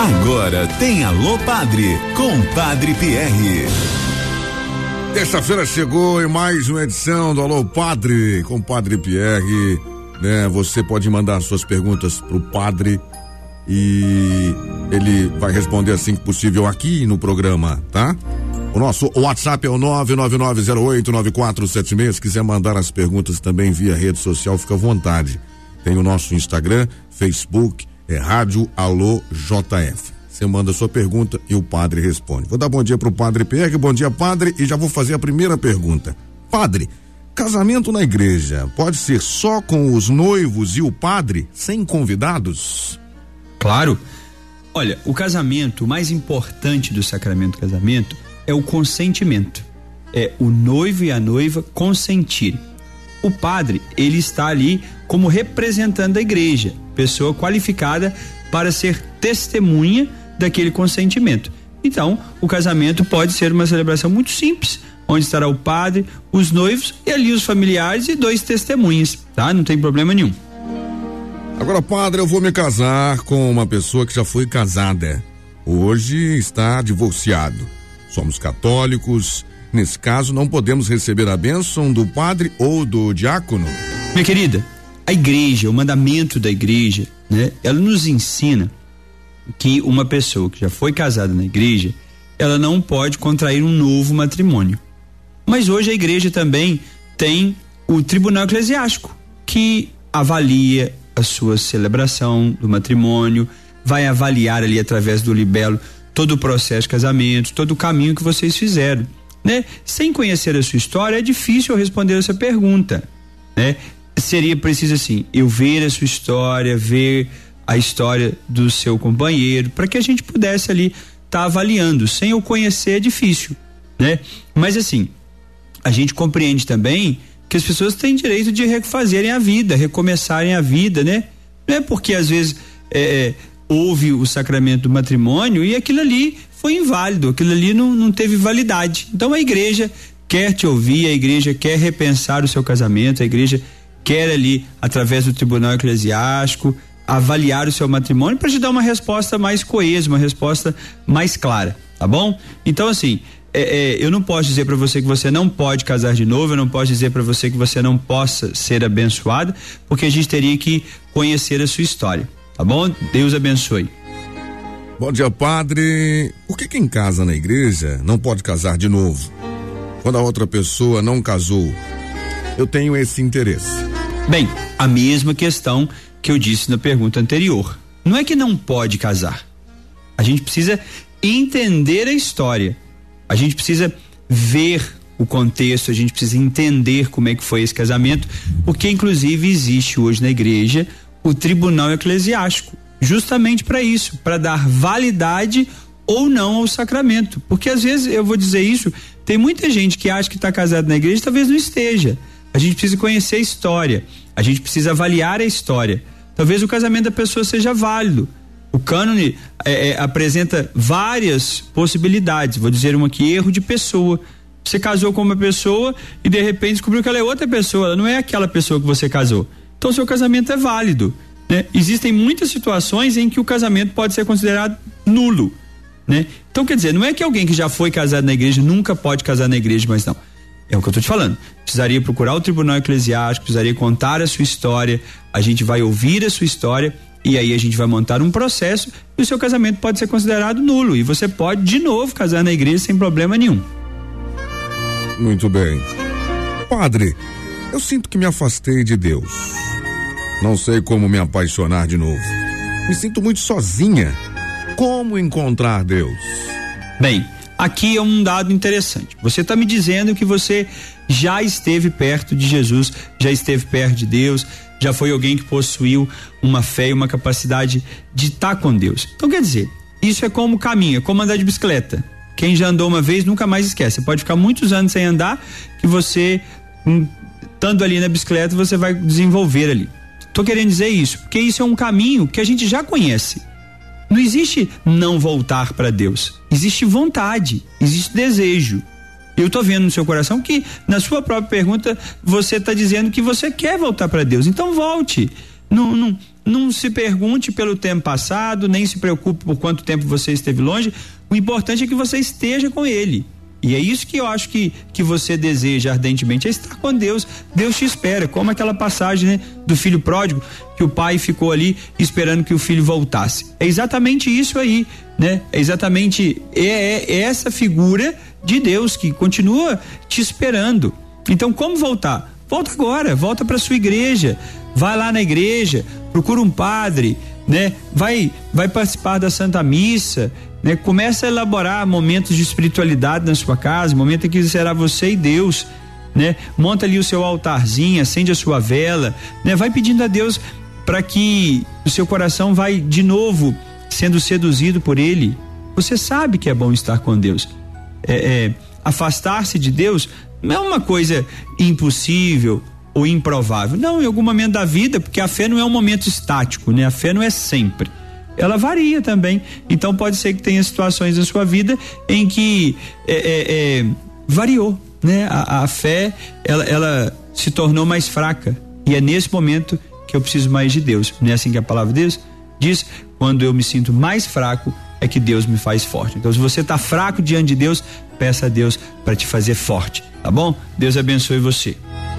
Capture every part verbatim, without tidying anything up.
Agora tem Alô Padre, com Padre Pierre. Terça-feira chegou em mais uma edição do Alô Padre, com Padre Pierre, né? Você pode mandar suas perguntas pro Padre e ele vai responder assim que possível aqui no programa, tá? O nosso WhatsApp é o nove nove nove zero oito nove quatro sete seis. Se quiser mandar as perguntas também via rede social, fica à vontade. Tem o nosso Instagram, Facebook, é Rádio Alô J F. Você manda a sua pergunta e o padre responde. Vou dar bom dia pro Padre Pierre. Bom dia, padre, e já vou fazer a primeira pergunta. Padre, casamento na igreja pode ser só com os noivos e o padre, sem convidados? Claro. Olha, o casamento, o mais importante do sacramento do casamento é o consentimento. É o noivo e a noiva consentirem. O padre, ele está ali como representante da igreja, pessoa qualificada para ser testemunha daquele consentimento. Então, o casamento pode ser uma celebração muito simples, onde estará o padre, os noivos e ali os familiares e dois testemunhas, tá? Não tem problema nenhum. Agora, padre, eu vou me casar com uma pessoa que já foi casada. Hoje está divorciado. Somos católicos. Nesse caso, não podemos receber a bênção do padre ou do diácono? Minha querida, a igreja, o mandamento da igreja, né? Ela nos ensina que uma pessoa que já foi casada na igreja, ela não pode contrair um novo matrimônio. Mas hoje a igreja também tem o tribunal eclesiástico, que avalia a sua celebração do matrimônio, vai avaliar ali através do libelo todo o processo de casamento, todo o caminho que vocês fizeram, né? Sem conhecer a sua história, é difícil eu responder essa pergunta, né? Seria preciso assim, eu ver a sua história, ver a história do seu companheiro, para que a gente pudesse ali estar tá avaliando. Sem eu conhecer é difícil, né? Mas assim, a gente compreende também que as pessoas têm direito de refazerem a vida, recomeçarem a vida, né? Não é porque às vezes é, houve o sacramento do matrimônio e aquilo ali foi inválido, aquilo ali não, não teve validade. Então a igreja quer te ouvir, a igreja quer repensar o seu casamento, a igreja quer ali, através do tribunal eclesiástico, avaliar o seu matrimônio para te dar uma resposta mais coesa, uma resposta mais clara, tá bom? Então assim, é, é, eu não posso dizer para você que você não pode casar de novo, eu não posso dizer para você que você não possa ser abençoado, porque a gente teria que conhecer a sua história, tá bom? Deus abençoe. Bom dia, padre. Por que quem casa na igreja não pode casar de novo? Quando a outra pessoa não casou, eu tenho esse interesse. Bem, a mesma questão que eu disse na pergunta anterior. Não é que não pode casar. A gente precisa entender a história. A gente precisa ver o contexto, a gente precisa entender como é que foi esse casamento, porque inclusive existe hoje na igreja o tribunal eclesiástico, justamente para isso, para dar validade ou não ao sacramento. Porque às vezes, eu vou dizer isso, tem muita gente que acha que está casado na igreja, talvez não esteja. A gente precisa conhecer a história, a gente precisa avaliar a história. Talvez o casamento da pessoa seja válido. O cânone é, é, apresenta várias possibilidades. Vou dizer uma aqui: erro de pessoa. Você casou com uma pessoa e de repente descobriu que ela é outra pessoa, ela não é aquela pessoa que você casou. Então seu casamento é válido, né? Existem muitas situações em que o casamento pode ser considerado nulo, né? Então quer dizer, não é que alguém que já foi casado na igreja nunca pode casar na igreja, mas não. É o que eu tô te falando. Precisaria procurar o tribunal eclesiástico, precisaria contar a sua história, a gente vai ouvir a sua história e aí a gente vai montar um processo e o seu casamento pode ser considerado nulo e você pode de novo casar na igreja sem problema nenhum. Muito bem. Padre, eu sinto que me afastei de Deus. Não sei como me apaixonar de novo. Me sinto muito sozinha. Como encontrar Deus? Bem, aqui é um dado interessante. Você está me dizendo que você já esteve perto de Jesus, já esteve perto de Deus, já foi alguém que possuiu uma fé e uma capacidade de estar com Deus. Então quer dizer, isso é como caminho, é como andar de bicicleta. Quem já andou uma vez nunca mais esquece. Você pode ficar muitos anos sem andar que você, estando ali na bicicleta, você vai desenvolver ali. Tô querendo dizer isso, porque isso é um caminho que a gente já conhece. Não existe não voltar para Deus. Existe vontade, existe desejo. Eu tô vendo no seu coração que na sua própria pergunta você tá dizendo que você quer voltar para Deus. Então volte. Não, não, não se pergunte pelo tempo passado, nem se preocupe por quanto tempo você esteve longe. O importante é que você esteja com ele. E é isso que eu acho que, que você deseja ardentemente, é estar com Deus. Deus te espera, como aquela passagem, né, do filho pródigo, que o pai ficou ali esperando que o filho voltasse. É exatamente isso aí, né? É exatamente é, é, é essa figura de Deus que continua te esperando. Então, como voltar? Volta agora, volta para sua igreja, vai lá na igreja, procura um padre, né? Vai, vai participar da Santa Missa, né? Começa a elaborar momentos de espiritualidade na sua casa, momento em que será você e Deus, né? Monta ali o seu altarzinho, acende a sua vela, né? Vai pedindo a Deus para que o seu coração vai de novo sendo seduzido por Ele. Você sabe que é bom estar com Deus. É, é, afastar-se de Deus não é uma coisa impossível ou improvável. Não, em algum momento da vida, porque a fé não é um momento estático, né? A fé não é sempre. Ela varia também. Então pode ser que tenha situações na sua vida em que é, é, é, variou, né? A, a fé, ela, ela se tornou mais fraca. E é nesse momento que eu preciso mais de Deus. Não é assim que a palavra de Deus diz? Quando eu me sinto mais fraco, é que Deus me faz forte. Então, se você está fraco diante de Deus, peça a Deus para te fazer forte, tá bom? Deus abençoe você.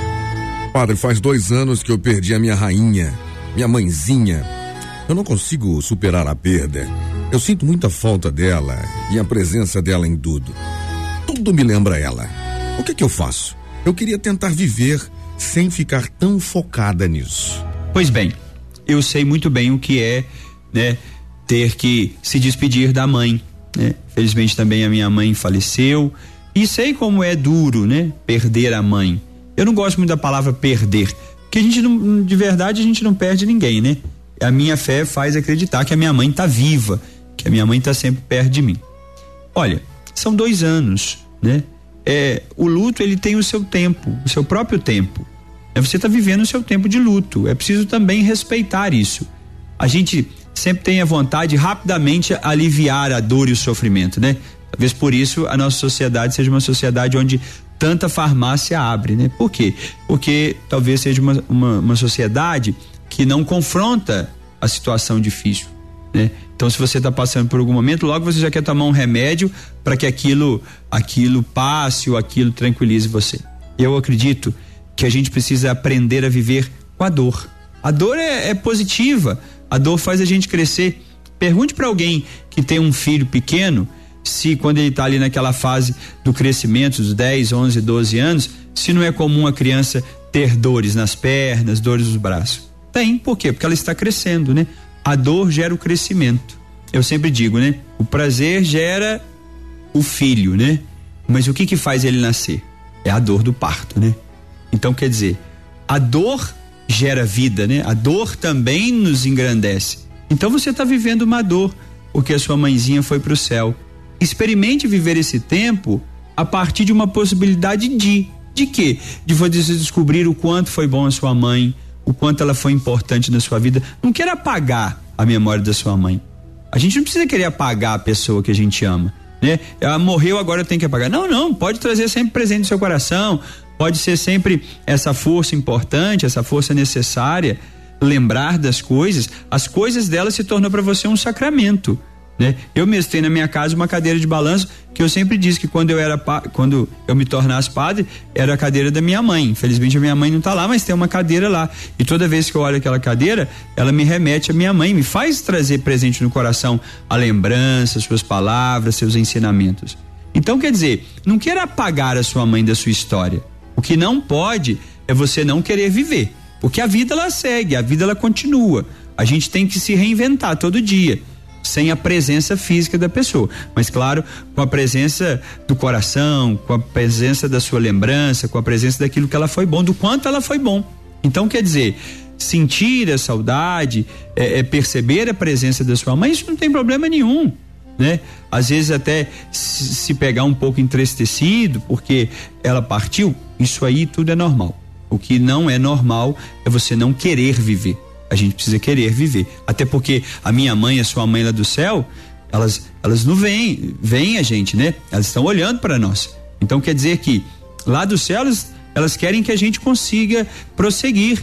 Padre, faz dois anos que eu perdi a minha rainha, minha mãezinha. Eu não consigo superar a perda. Eu sinto muita falta dela e a presença dela em tudo. Tudo me lembra ela. O que que eu faço? Eu queria tentar viver sem ficar tão focada nisso. Pois bem, eu sei muito bem o que é, né, ter que se despedir da mãe, né? Felizmente também a minha mãe faleceu e sei como é duro, né, perder a mãe. Eu não gosto muito da palavra perder, porque a gente não, de verdade a gente não perde ninguém, né? A minha fé faz acreditar que a minha mãe tá viva, que a minha mãe tá sempre perto de mim. Olha, são dois anos, né? É, o luto, ele tem o seu tempo, o seu próprio tempo. Você está vivendo o seu tempo de luto. É preciso também respeitar isso. A gente sempre tem a vontade de rapidamente aliviar a dor e o sofrimento, né? Talvez por isso a nossa sociedade seja uma sociedade onde tanta farmácia abre, né? Por quê? Porque talvez seja uma, uma, uma sociedade que não confronta a situação difícil, né? Então, se você está passando por algum momento, logo você já quer tomar um remédio para que aquilo, aquilo passe ou aquilo tranquilize você. Eu acredito que a gente precisa aprender a viver com a dor. A dor é, é positiva, a dor faz a gente crescer. Pergunte para alguém que tem um filho pequeno, se quando ele está ali naquela fase do crescimento, dos dez, onze, doze anos, se não é comum a criança ter dores nas pernas, dores nos braços. Tem, por quê? Porque ela está crescendo, né? A dor gera o crescimento. Eu sempre digo, né? O prazer gera o filho, né? Mas o que que faz ele nascer? É a dor do parto, né? Então, quer dizer, a dor gera vida, né? A dor também nos engrandece. Então você está vivendo uma dor porque a sua mãezinha foi para o céu. Experimente viver esse tempo a partir de uma possibilidade de, de quê? De você descobrir o quanto foi bom a sua mãe, o quanto ela foi importante na sua vida. Não queira apagar a memória da sua mãe. A gente não precisa querer apagar a pessoa que a gente ama, né? Ela morreu, agora eu tenho que apagar. Não, não, pode trazer sempre presente no seu coração. Pode ser sempre essa força importante, essa força necessária, lembrar das coisas. As coisas dela se tornou para você um sacramento, né? Eu mesmo tenho na minha casa uma cadeira de balanço que eu sempre disse que quando eu era quando eu me tornasse padre, era a cadeira da minha mãe. Infelizmente a minha mãe não está lá, mas tem uma cadeira lá. E toda vez que eu olho aquela cadeira, ela me remete à minha mãe, me faz trazer presente no coração a lembrança, suas palavras, seus ensinamentos. Então, quer dizer, não queira apagar a sua mãe da sua história. O que não pode é você não querer viver, porque a vida ela segue, a vida ela continua. A gente tem que se reinventar todo dia, sem a presença física da pessoa, mas claro, com a presença do coração, com a presença da sua lembrança, com a presença daquilo que ela foi bom, do quanto ela foi bom. Então, quer dizer, sentir a saudade, é, é perceber a presença da sua mãe, isso não tem problema nenhum, né? Às vezes até se, se pegar um pouco entristecido porque ela partiu, isso aí tudo é normal. O que não é normal é você não querer viver. A gente precisa querer viver, até porque a minha mãe, a sua mãe lá do céu, elas, elas não veem, veem a gente, né? Elas estão olhando para nós. Então quer dizer que lá do céu elas, elas querem que a gente consiga prosseguir,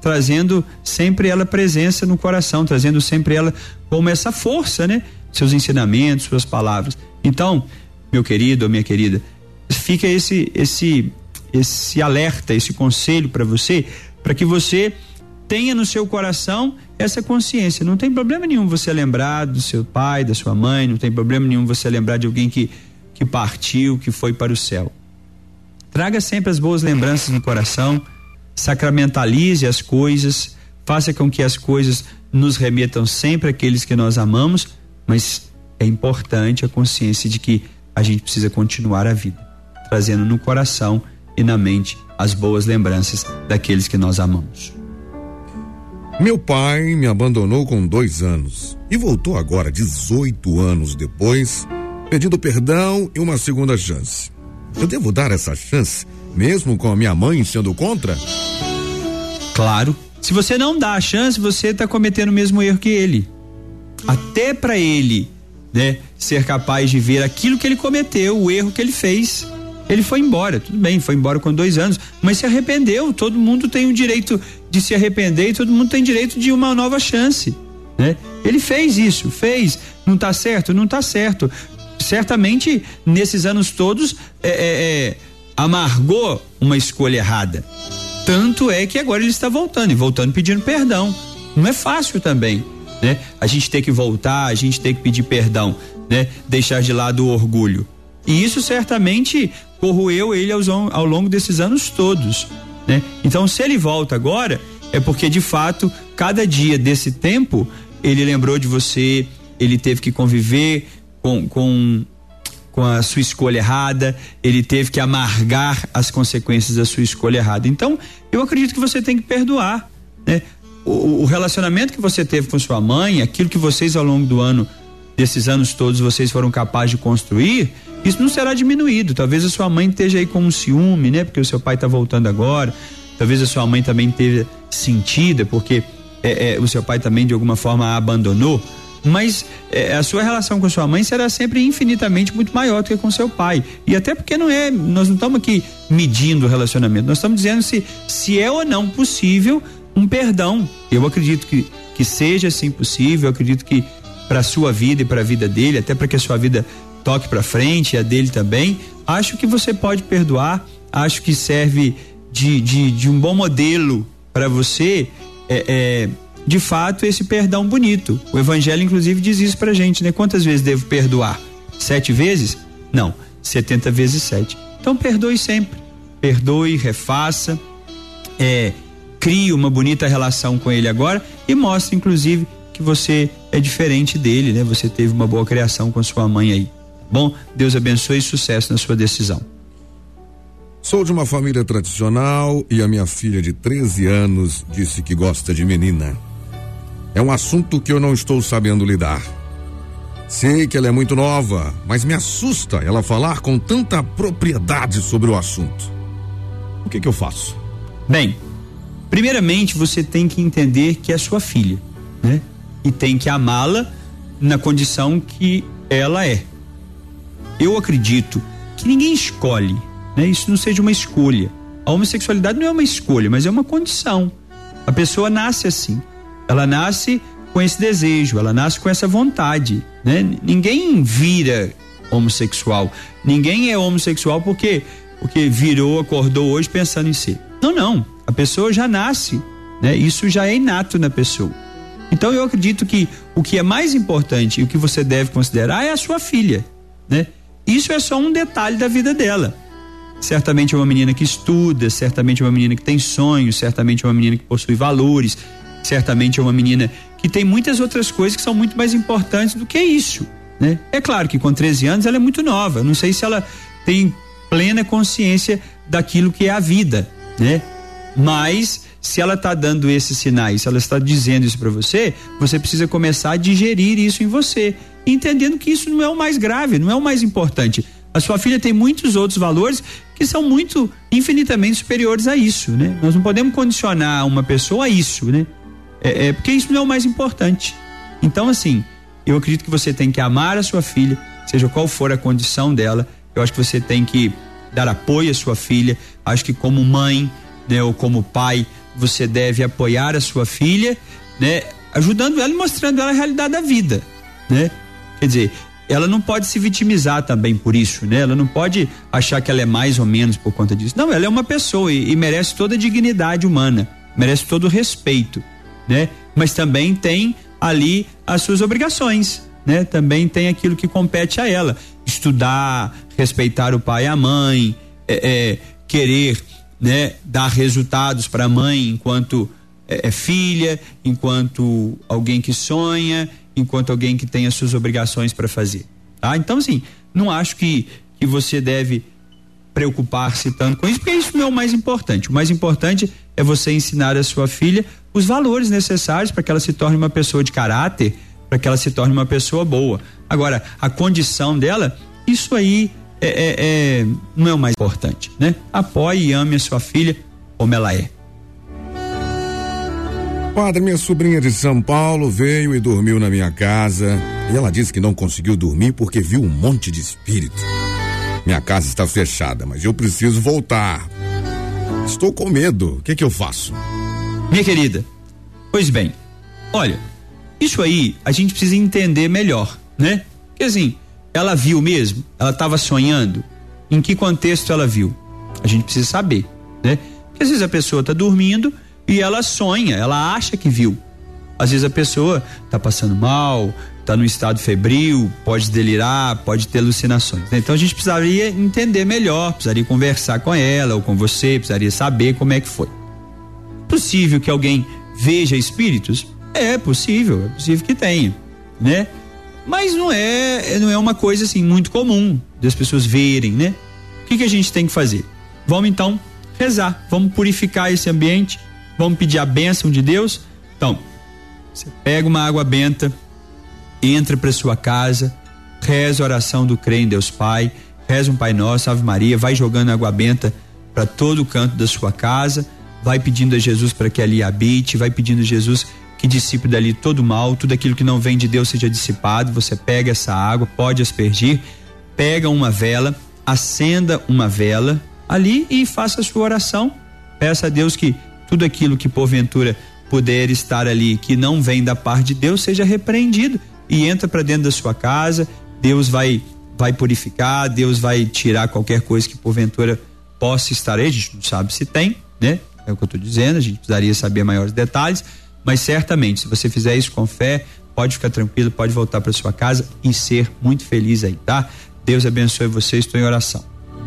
trazendo sempre ela presença no coração, trazendo sempre ela como essa força, né? Seus ensinamentos, suas palavras. Então, meu querido ou minha querida, fica esse esse esse alerta, esse conselho para você, para que você tenha no seu coração essa consciência. Não tem problema nenhum você lembrar do seu pai, da sua mãe, não tem problema nenhum você lembrar de alguém que, que partiu, que foi para o céu. Traga sempre as boas lembranças no coração, sacramentalize as coisas, faça com que as coisas nos remetam sempre àqueles que nós amamos, mas é importante a consciência de que a gente precisa continuar a vida, trazendo no coração e na mente as boas lembranças daqueles que nós amamos. Meu pai me abandonou com dois anos e voltou agora, dezoito anos depois, pedindo perdão e uma segunda chance. Eu devo dar essa chance, mesmo com a minha mãe sendo contra? Claro. Se você não dá a chance, você está cometendo o mesmo erro que ele. Até para ele, né, ser capaz de ver aquilo que ele cometeu, o erro que ele fez. Ele foi embora, tudo bem, foi embora com dois anos, mas se arrependeu. Todo mundo tem o direito de se arrepender e todo mundo tem direito de uma nova chance, né? Ele fez isso, fez, não tá certo, não tá certo. Certamente, nesses anos todos, é, é, é, amargou uma escolha errada. Tanto é que agora ele está voltando, e voltando pedindo perdão. Não é fácil também, né? A gente tem que voltar, a gente tem que pedir perdão, né? Deixar de lado o orgulho. E isso certamente corroeu ele aos, ao longo desses anos todos, né? Então, se ele volta agora, é porque de fato, cada dia desse tempo, ele lembrou de você, ele teve que conviver com, com, com a sua escolha errada, ele teve que amargar as consequências da sua escolha errada. Então, eu acredito que você tem que perdoar, né? O, o relacionamento que você teve com sua mãe, aquilo que vocês ao longo do ano, desses anos todos, vocês foram capazes de construir, isso não será diminuído. Talvez a sua mãe esteja aí com um ciúme, né? Porque o seu pai está voltando agora. Talvez a sua mãe também esteja sentida, porque é, é, o seu pai também de alguma forma a abandonou. Mas é, a sua relação com a sua mãe será sempre infinitamente muito maior do que com seu pai. E até porque não é, nós não estamos aqui medindo o relacionamento, nós estamos dizendo se, se é ou não possível um perdão. Eu acredito que, que seja assim possível, eu acredito que para a sua vida e para a vida dele, até para que a sua vida toque para frente e a dele também, acho que você pode perdoar, acho que serve de, de, de um bom modelo para você, é, é, de fato, esse perdão bonito. O evangelho inclusive diz isso pra gente, né? Quantas vezes devo perdoar? Sete vezes? Não, setenta vezes sete. Então perdoe sempre, perdoe, refaça, é, crie uma bonita relação com ele agora e mostre inclusive que você é diferente dele, né? Você teve uma boa criação com sua mãe aí. Bom, Deus abençoe e sucesso na sua decisão. Sou de uma família tradicional e a minha filha de treze anos disse que gosta de menina. É um assunto que eu não estou sabendo lidar. Sei que ela é muito nova, mas me assusta ela falar com tanta propriedade sobre o assunto. O que que eu faço? Bem, primeiramente você tem que entender que é sua filha, né? E tem que amá-la na condição que ela é. Eu acredito que ninguém escolhe, né? Isso não seja uma escolha. A homossexualidade não é uma escolha, mas é uma condição. A pessoa nasce assim. Ela nasce com esse desejo, ela nasce com essa vontade, né? Ninguém vira homossexual. Ninguém é homossexual porque, porque virou, acordou hoje pensando em ser. Não, não. A pessoa já nasce, né? Isso já é inato na pessoa. Então eu acredito que o que é mais importante e o que você deve considerar é a sua filha, né? Isso é só um detalhe da vida dela. Certamente é uma menina que estuda, certamente é uma menina que tem sonhos, certamente é uma menina que possui valores, certamente é uma menina que tem muitas outras coisas que são muito mais importantes do que isso, né? É claro que com treze anos ela é muito nova, não sei se ela tem plena consciência daquilo que é a vida, né? Mas se ela está dando esses sinais, se ela está dizendo isso para você, você precisa começar a digerir isso em você, entendendo que isso não é o mais grave, não é o mais importante. A sua filha tem muitos outros valores que são muito, infinitamente superiores a isso, né? Nós não podemos condicionar uma pessoa a isso, né? É, é porque isso não é o mais importante. Então, assim, eu acredito que você tem que amar a sua filha, seja qual for a condição dela. Eu acho que você tem que dar apoio à sua filha. Acho que como mãe, né, ou como pai, você deve apoiar a sua filha, né? Ajudando ela e mostrando ela a realidade da vida, né? Quer dizer, ela não pode se vitimizar também por isso, né? Ela não pode achar que ela é mais ou menos por conta disso. Não, ela é uma pessoa e, e merece toda a dignidade humana, merece todo o respeito, né? Mas também tem ali as suas obrigações, né? Também tem aquilo que compete a ela, estudar, respeitar o pai e a mãe, é, é, querer, né, dar resultados para a mãe enquanto é, é filha, enquanto alguém que sonha, enquanto alguém que tem as suas obrigações para fazer, tá? Então, assim, não acho que, que você deve preocupar-se tanto com isso, porque isso não é o mais importante. O mais importante é você ensinar a sua filha os valores necessários para que ela se torne uma pessoa de caráter, para que ela se torne uma pessoa boa. Agora, a condição dela, isso aí é, é, é, não é o mais importante, né? Apoie e ame a sua filha como ela é. Padre, minha sobrinha de São Paulo veio e dormiu na minha casa e ela disse que não conseguiu dormir porque viu um monte de espírito. Minha casa está fechada, mas eu preciso voltar. Estou com medo. O que que eu faço? Minha querida, pois bem, olha, isso aí a gente precisa entender melhor, né? Porque assim, ela viu mesmo? Ela estava sonhando? Em que contexto ela viu? A gente precisa saber, né? Porque às vezes a pessoa está dormindo e ela sonha, ela acha que viu. Às vezes a pessoa está passando mal, está no estado febril, pode delirar, pode ter alucinações, né? Então a gente precisaria entender melhor, precisaria conversar com ela ou com você, precisaria saber como é que foi. Possível que alguém veja espíritos? É possível, é possível que tenha, né? Mas não é, não é uma coisa assim muito comum das pessoas verem, né? O que que a gente tem que fazer? Vamos então rezar, vamos purificar esse ambiente, vamos pedir a bênção de Deus. Então, você pega uma água benta, entra para sua casa, reza a oração do Crê em Deus Pai, reza um Pai Nosso, Ave Maria, vai jogando água benta para todo o canto da sua casa, vai pedindo a Jesus para que ali habite, vai pedindo a Jesus que dissipe dali todo o mal, tudo aquilo que não vem de Deus seja dissipado. Você pega essa água, pode aspergir, pega uma vela, acenda uma vela ali e faça a sua oração, peça a Deus que tudo aquilo que porventura puder estar ali, que não vem da parte de Deus, seja repreendido e entra para dentro da sua casa. Deus vai vai purificar, Deus vai tirar qualquer coisa que porventura possa estar aí, a gente não sabe se tem, né? É o que eu estou dizendo, a gente precisaria saber maiores detalhes, mas certamente, se você fizer isso com fé, pode ficar tranquilo, pode voltar para sua casa e ser muito feliz aí, tá? Deus abençoe você, estou em oração.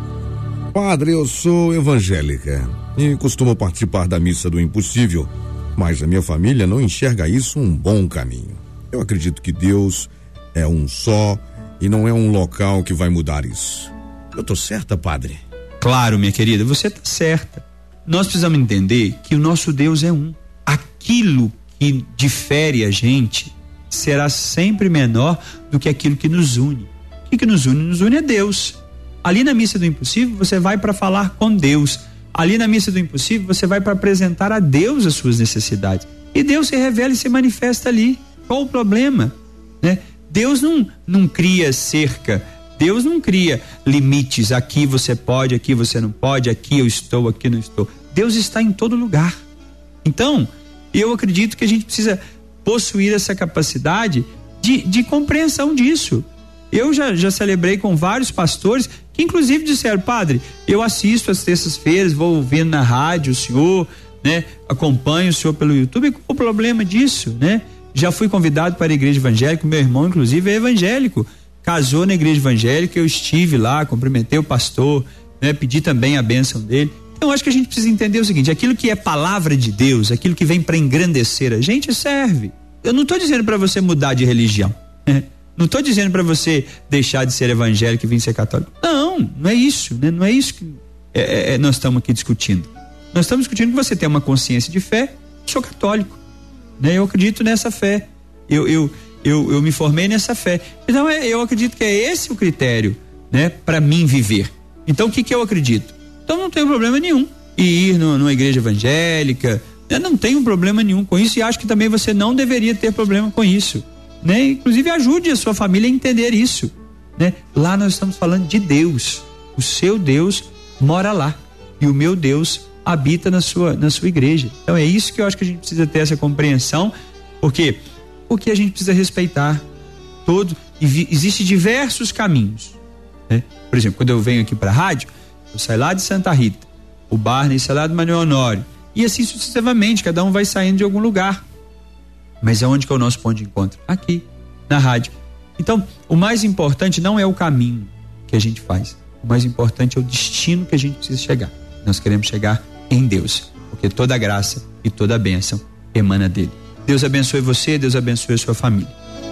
Padre, eu sou evangélica e costumo participar da missa do impossível, mas a minha família não enxerga isso um bom caminho. Eu acredito que Deus é um só e não é um local que vai mudar isso. Eu tô certa, padre? Claro, minha querida, você tá certa. Nós precisamos entender que o nosso Deus é um. Aquilo que difere a gente será sempre menor do que aquilo que nos une. O que, que nos une? Nos une é Deus. Ali na missa do impossível você vai para falar com Deus. Ali na missa do impossível você vai para apresentar a Deus as suas necessidades. E Deus se revela e se manifesta ali. Qual o problema? Né? Deus não, não cria cerca, Deus não cria limites, aqui você pode, aqui você não pode, aqui eu estou, aqui não estou. Deus está em todo lugar. Então, eu acredito que a gente precisa possuir essa capacidade de, de compreensão disso. Eu já, já celebrei com vários pastores que inclusive disseram: padre, eu assisto às terças-feiras, vou ouvindo na rádio o senhor, né? Acompanho o senhor pelo YouTube. Qual o problema disso, né? Já fui convidado para a igreja evangélica, meu irmão inclusive é evangélico, casou na igreja evangélica, eu estive lá, cumprimentei o pastor, né? Pedi também a bênção dele. Então acho que a gente precisa entender o seguinte: aquilo que é palavra de Deus, aquilo que vem para engrandecer a gente, serve. Eu não estou dizendo para você mudar de religião, né? Não estou dizendo para você deixar de ser evangélico e vir ser católico. Não, não é isso, né? Não é isso que é, é, nós estamos aqui discutindo. Nós estamos discutindo que você tem uma consciência de fé. Eu sou católico, né? Eu acredito nessa fé. Eu, eu, eu, eu me formei nessa fé. Então é, eu acredito que é esse o critério, né? Para mim viver. Então o que que eu acredito? Então não tem problema nenhum e ir no, numa igreja evangélica. Eu não tenho problema nenhum com isso e acho que também você não deveria ter problema com isso, né? Inclusive ajude a sua família a entender isso, né? Lá nós estamos falando de Deus. O seu Deus mora lá e o meu Deus habita na sua, na sua igreja. Então é isso que eu acho que a gente precisa ter essa compreensão, porque porque a gente precisa respeitar todo, e existem diversos caminhos, né? Por exemplo, quando eu venho aqui para a rádio, eu saio lá de Santa Rita, o Barney sai lá do Manuel Honório, e assim sucessivamente, cada um vai saindo de algum lugar. Mas aonde que é o nosso ponto de encontro? Aqui, na rádio. Então, o mais importante não é o caminho que a gente faz, o mais importante é o destino que a gente precisa chegar. Nós queremos chegar em Deus, porque toda a graça e toda a bênção emana dele. Deus abençoe você, Deus abençoe a sua família.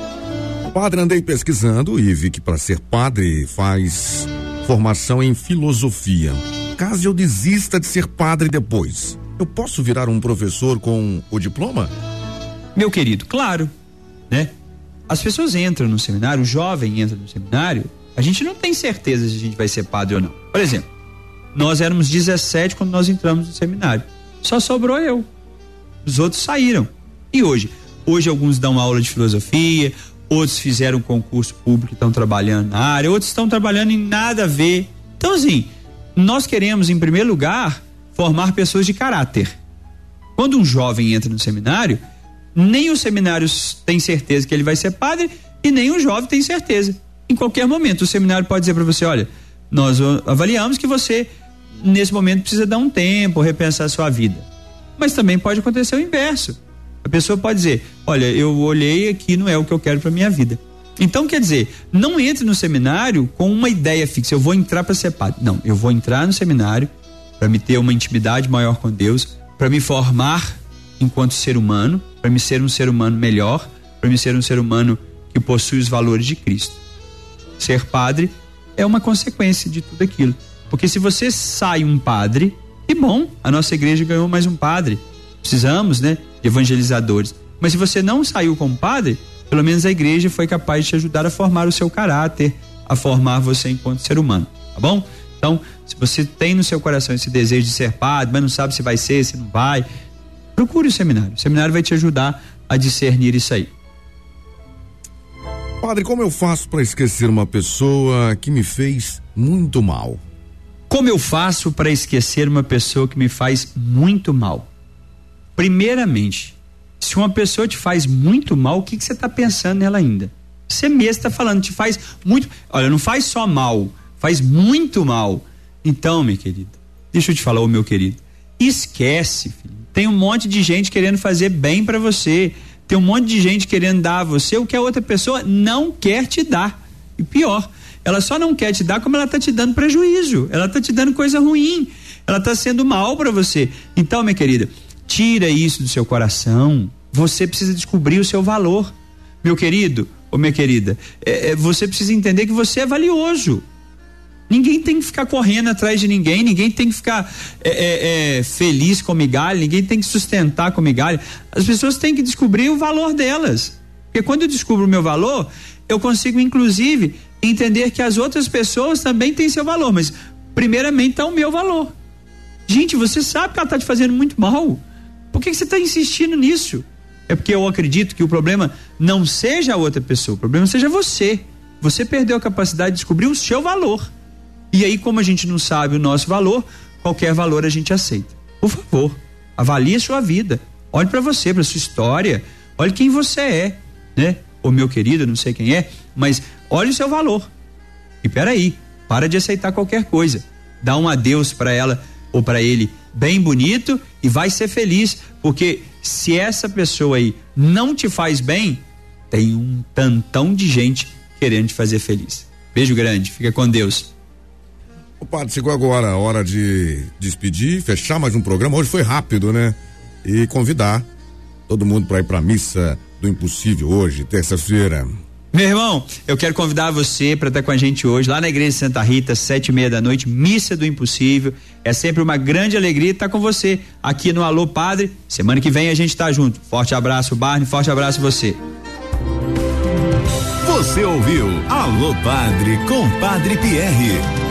Padre, andei pesquisando e vi que para ser padre faz formação em filosofia. Caso eu desista de ser padre depois, eu posso virar um professor com o diploma? Meu querido, claro, né? As pessoas entram no seminário, o jovem entra no seminário, a gente não tem certeza se a gente vai ser padre ou não. Por exemplo, nós éramos dezessete quando nós entramos no seminário. Só sobrou eu. Os outros saíram. E hoje? Hoje alguns dão aula de filosofia, outros fizeram concurso público e estão trabalhando na área, outros estão trabalhando em nada a ver. Então, assim, nós queremos, em primeiro lugar, formar pessoas de caráter. Quando um jovem entra no seminário, nem os seminários têm certeza que ele vai ser padre e nem o jovem tem certeza. Em qualquer momento, o seminário pode dizer para você, olha, nós avaliamos que você, nesse momento, precisa dar um tempo, repensar a sua vida. Mas também pode acontecer o inverso. A pessoa pode dizer, olha, eu olhei aqui, não é o que eu quero para minha vida. Então, quer dizer, não entre no seminário com uma ideia fixa, eu vou entrar para ser padre. Não, eu vou entrar no seminário para me ter uma intimidade maior com Deus, para me formar enquanto ser humano, para me ser um ser humano melhor, para me ser um ser humano que possui os valores de Cristo. Ser padre é uma consequência de tudo aquilo. Porque se você sai um padre, que bom, a nossa igreja ganhou mais um padre. Precisamos, né, de evangelizadores. Mas se você não saiu como padre, pelo menos a igreja foi capaz de te ajudar a formar o seu caráter, a formar você enquanto ser humano, tá bom? Então, se você tem no seu coração esse desejo de ser padre, mas não sabe se vai ser, se não vai, procure o seminário. O seminário vai te ajudar a discernir isso aí. Padre, como eu faço para esquecer uma pessoa que me fez muito mal? Como eu faço para esquecer uma pessoa que me faz muito mal? Primeiramente, se uma pessoa te faz muito mal, o que, que você está pensando nela ainda? Você mesmo está falando, te faz muito. Olha, não faz só mal, faz muito mal. Então, meu querido, deixa eu te falar, ô meu querido, esquece, filho. Tem um monte de gente querendo fazer bem para você. Tem um monte de gente querendo dar a você o que a outra pessoa não quer te dar. E pior, ela só não quer te dar como ela tá te dando prejuízo. Ela tá te dando coisa ruim. Ela tá sendo mal para você. Então, minha querida, tira isso do seu coração. Você precisa descobrir o seu valor. Meu querido, ou minha querida, é, é, você precisa entender que você é valioso. Ninguém tem que ficar correndo atrás de ninguém, ninguém tem que ficar é, é, é, feliz com migalha, ninguém tem que sustentar com migalha. As pessoas têm que descobrir o valor delas. Porque quando eu descubro o meu valor, eu consigo, inclusive, entender que as outras pessoas também têm seu valor, mas primeiramente está o meu valor. Gente, você sabe que ela está te fazendo muito mal. Por que, que você está insistindo nisso? É porque eu acredito que o problema não seja a outra pessoa, o problema seja você. Você perdeu a capacidade de descobrir o seu valor. E aí, como a gente não sabe o nosso valor, qualquer valor a gente aceita. Por favor, avalie a sua vida. Olhe para você, para sua história. Olhe quem você é, né? Ô meu querido, não sei quem é, mas olhe o seu valor. E peraí, para de aceitar qualquer coisa. Dá um adeus para ela ou para ele bem bonito e vai ser feliz, porque se essa pessoa aí não te faz bem, tem um tantão de gente querendo te fazer feliz. Beijo grande, fica com Deus. O padre, chegou agora a hora de despedir, fechar mais um programa. Hoje foi rápido, né? E convidar todo mundo para ir para a missa do Impossível hoje, terça-feira. Meu irmão, eu quero convidar você para estar com a gente hoje lá na igreja de Santa Rita, sete e meia da noite, missa do Impossível. É sempre uma grande alegria estar com você aqui no Alô Padre. Semana que vem a gente tá junto. Forte abraço, Barney, forte abraço você. Você ouviu Alô Padre com Padre Pierre.